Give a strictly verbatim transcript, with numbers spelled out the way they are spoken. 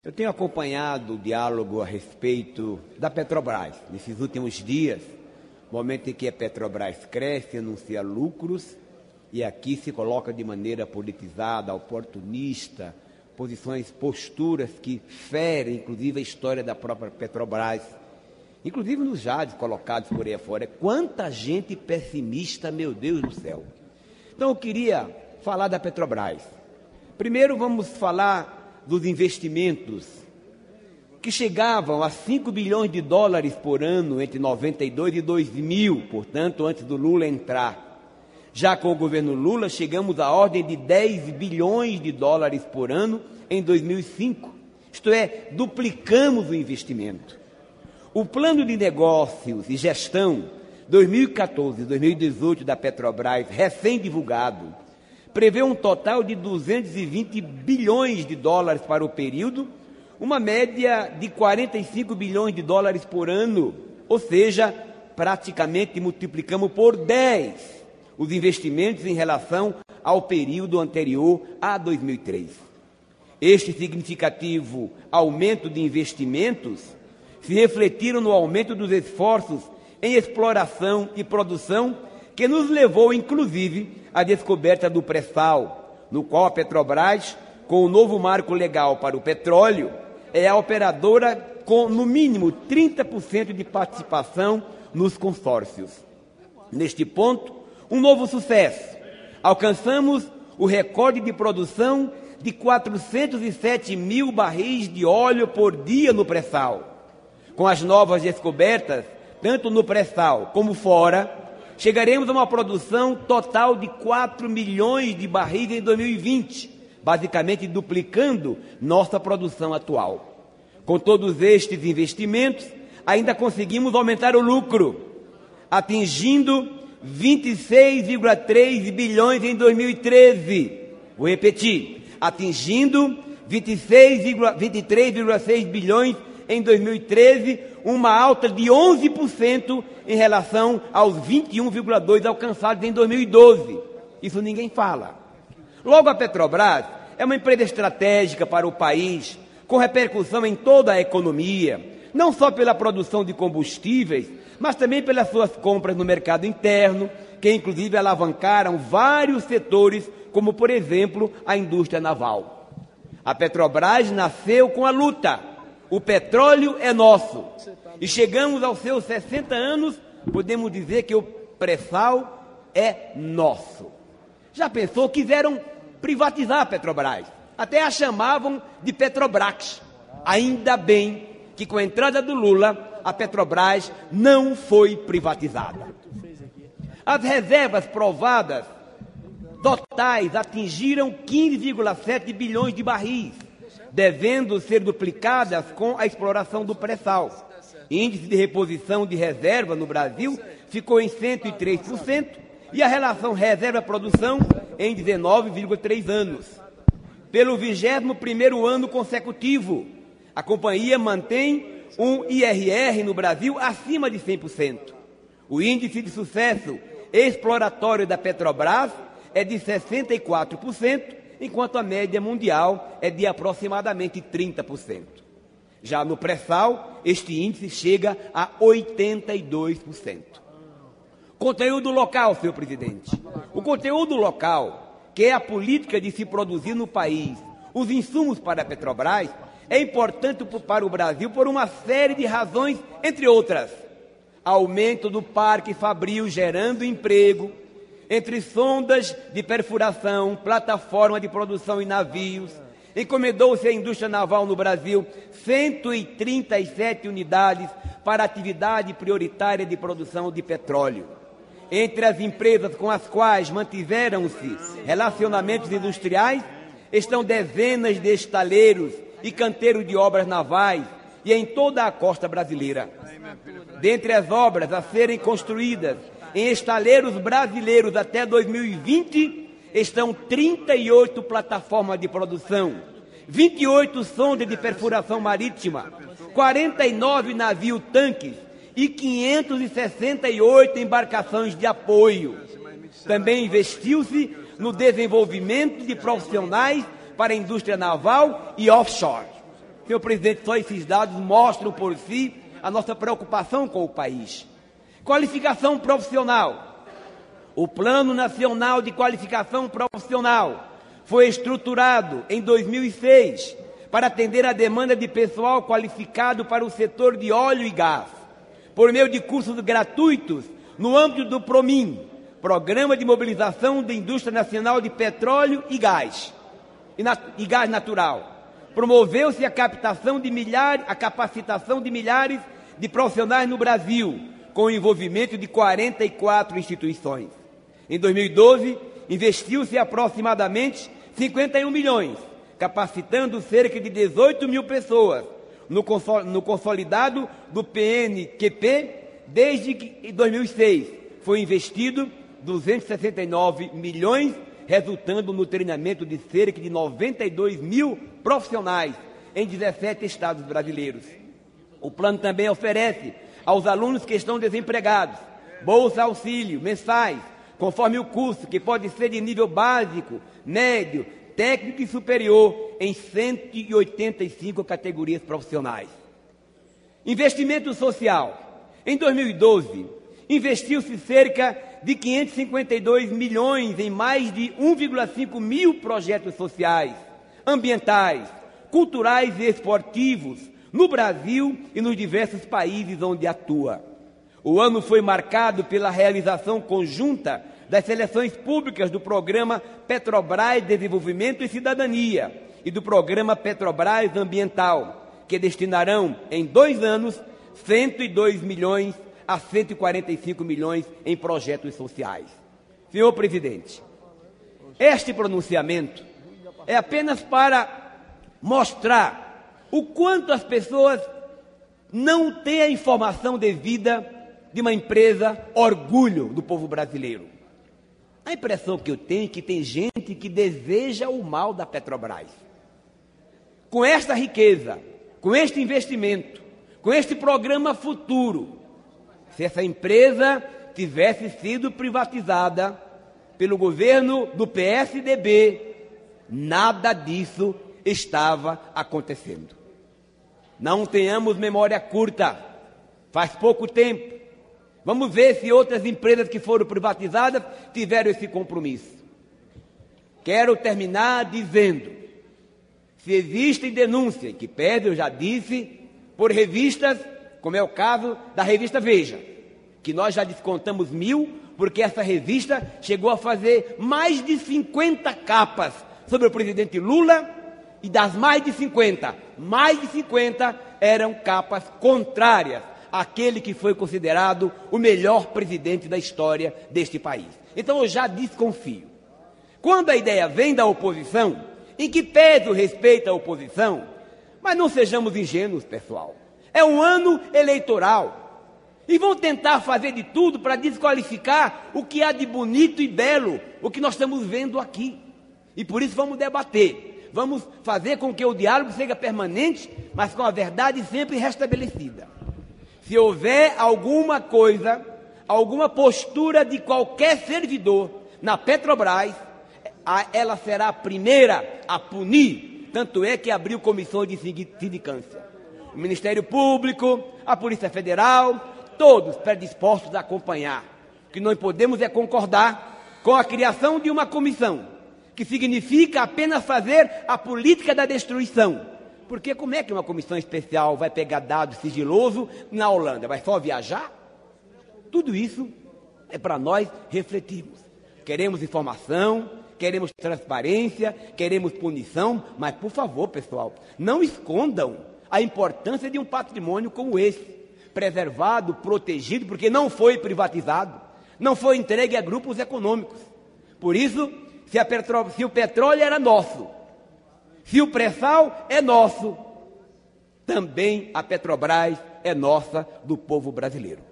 Eu tenho acompanhado o diálogo a respeito da Petrobras. Nesses últimos dias, momento em que a Petrobras cresce, anuncia lucros, e aqui se coloca de maneira politizada, oportunista, posições, posturas que ferem, inclusive, a história da própria Petrobras, inclusive nos jades colocados por aí afora. Quanta gente pessimista, meu Deus do céu! Então, eu queria falar da Petrobras. Primeiro, vamos falar dos investimentos, que chegavam a cinco bilhões de dólares por ano entre noventa e dois e dois mil, portanto, antes do Lula entrar. Já com o governo Lula, chegamos à ordem de dez bilhões de dólares por ano em dois mil e cinco. Isto é, duplicamos o investimento. O plano de negócios e gestão dois mil e quatorze a dois mil e dezoito da Petrobras, recém-divulgado, prevê um total de duzentos e vinte bilhões de dólares para o período, uma média de quarenta e cinco bilhões de dólares por ano, ou seja, praticamente multiplicamos por dez os investimentos em relação ao período anterior a dois mil e três. Este significativo aumento de investimentos se refletiram no aumento dos esforços em exploração e produção, que nos levou, inclusive, à descoberta do pré-sal, no qual a Petrobras, com o novo marco legal para o petróleo, é a operadora com, no mínimo, trinta por cento de participação nos consórcios. Neste ponto, um novo sucesso. Alcançamos o recorde de produção de quatrocentos e sete mil barris de óleo por dia no pré-sal. Com as novas descobertas, tanto no pré-sal como fora, chegaremos a uma produção total de quatro milhões de barris em dois mil e vinte, basicamente duplicando nossa produção atual. Com todos estes investimentos, ainda conseguimos aumentar o lucro, atingindo vinte e seis vírgula três bilhões em dois mil e treze. Vou repetir, atingindo vinte e seis, vinte e três vírgula seis bilhões em dois mil e treze, uma alta de onze por cento em relação aos vinte e um vírgula dois por cento alcançados em dois mil e doze. Isso ninguém fala. Logo, a Petrobras é uma empresa estratégica para o país, com repercussão em toda a economia, não só pela produção de combustíveis, mas também pelas suas compras no mercado interno, que inclusive alavancaram vários setores, como, por exemplo, a indústria naval. A Petrobras nasceu com a luta. O petróleo é nosso. E chegamos aos seus sessenta anos, podemos dizer que o pré-sal é nosso. Já pensou? Quiseram privatizar a Petrobras. Até a chamavam de Petrobras. Ainda bem que, com a entrada do Lula, a Petrobras não foi privatizada. As reservas provadas totais atingiram quinze vírgula sete bilhões de barris, devendo ser duplicadas com a exploração do pré-sal. Índice de reposição de reserva no Brasil ficou em cento e três por cento e a relação reserva-produção em dezenove vírgula três anos. Pelo vigésimo primeiro ano consecutivo, a companhia mantém um I R R no Brasil acima de cem por cento. O índice de sucesso exploratório da Petrobras é de sessenta e quatro por cento, enquanto a média mundial é de aproximadamente trinta por cento. Já no pré-sal, este índice chega a oitenta e dois por cento. Conteúdo local, senhor presidente. O conteúdo local, que é a política de se produzir no país os insumos para a Petrobras, é importante para o Brasil por uma série de razões, entre outras. Aumento do parque fabril gerando emprego, entre sondas de perfuração, plataforma de produção e navios. Encomendou-se à indústria naval no Brasil cento e trinta e sete unidades para atividade prioritária de produção de petróleo. Entre as empresas com as quais mantiveram-se relacionamentos industriais, estão dezenas de estaleiros e canteiros de obras navais e em toda a costa brasileira. Dentre as obras a serem construídas em estaleiros brasileiros até dois mil e vinte, estão trinta e oito plataformas de produção, vinte e oito sondas de perfuração marítima, quarenta e nove navios-tanques e quinhentas e sessenta e oito embarcações de apoio. Também investiu-se no desenvolvimento de profissionais para a indústria naval e offshore. Senhor presidente, só esses dados mostram por si a nossa preocupação com o país. Qualificação profissional. O Plano Nacional de Qualificação Profissional foi estruturado em dois mil e seis para atender a demanda de pessoal qualificado para o setor de óleo e gás, por meio de cursos gratuitos no âmbito do PROMIN, Programa de Mobilização da Indústria Nacional de Petróleo e Gás, e, nat e Gás Natural. Promoveu-se a captação de milhares, a capacitação de milhares de profissionais no Brasil, com o envolvimento de quarenta e quatro instituições. Em dois mil e doze, investiu-se aproximadamente cinquenta e um milhões, capacitando cerca de dezoito mil pessoas no, consol no consolidado do P N Q P. Desde que em dois mil e seis foi investido duzentos e sessenta e nove milhões, resultando no treinamento de cerca de noventa e dois mil profissionais em dezessete estados brasileiros. O plano também oferece aos alunos que estão desempregados bolsa auxílio mensais, conforme o curso, que pode ser de nível básico, médio, técnico e superior, em cento e oitenta e cinco categorias profissionais. Investimento social. Em dois mil e doze, investiu-se cerca de quinhentos e cinquenta e dois milhões em mais de um vírgula cinco mil projetos sociais, ambientais, culturais e esportivos no Brasil e nos diversos países onde atua. O ano foi marcado pela realização conjunta das seleções públicas do Programa Petrobras Desenvolvimento e Cidadania e do Programa Petrobras Ambiental, que destinarão em dois anos cento e dois milhões a cento e quarenta e cinco milhões em projetos sociais. Senhor presidente, este pronunciamento é apenas para mostrar o quanto as pessoas não têm a informação devida de uma empresa orgulho do povo brasileiro. A impressão que eu tenho é que tem gente que deseja o mal da Petrobras. Com esta riqueza, com este investimento, com este programa futuro, se essa empresa tivesse sido privatizada pelo governo do P S D B, nada disso estava acontecendo. Não tenhamos memória curta, faz pouco tempo. Vamos ver se outras empresas que foram privatizadas tiveram esse compromisso. Quero terminar dizendo, se existem denúncias, que pede, eu já disse, por revistas, como é o caso da revista Veja, que nós já descontamos mil, porque essa revista chegou a fazer mais de cinquenta capas sobre o presidente Lula, e das mais de cinquenta, mais de cinquenta eram capas contrárias àquele que foi considerado o melhor presidente da história deste país. Então eu já desconfio. Quando a ideia vem da oposição, em que pese o respeito à oposição, mas não sejamos ingênuos, pessoal. É um ano eleitoral. E vão tentar fazer de tudo para desqualificar o que há de bonito e belo, o que nós estamos vendo aqui. E por isso vamos debater. Vamos fazer com que o diálogo seja permanente, mas com a verdade sempre restabelecida. Se houver alguma coisa, alguma postura de qualquer servidor na Petrobras, ela será a primeira a punir. Tanto é que abriu comissões de sindicância. O Ministério Público, a Polícia Federal, todos predispostos a acompanhar. O que nós podemos é concordar com a criação de uma comissão, que significa apenas fazer a política da destruição. Porque como é que uma comissão especial vai pegar dado sigiloso na Holanda? Vai só viajar? Tudo isso é para nós refletirmos. Queremos informação, queremos transparência, queremos punição, mas, por favor, pessoal, não escondam a importância de um patrimônio como esse, preservado, protegido, porque não foi privatizado, não foi entregue a grupos econômicos. Por isso, se, a petro... se o petróleo era nosso, se o pré-sal é nosso, também a Petrobras é nossa, do povo brasileiro.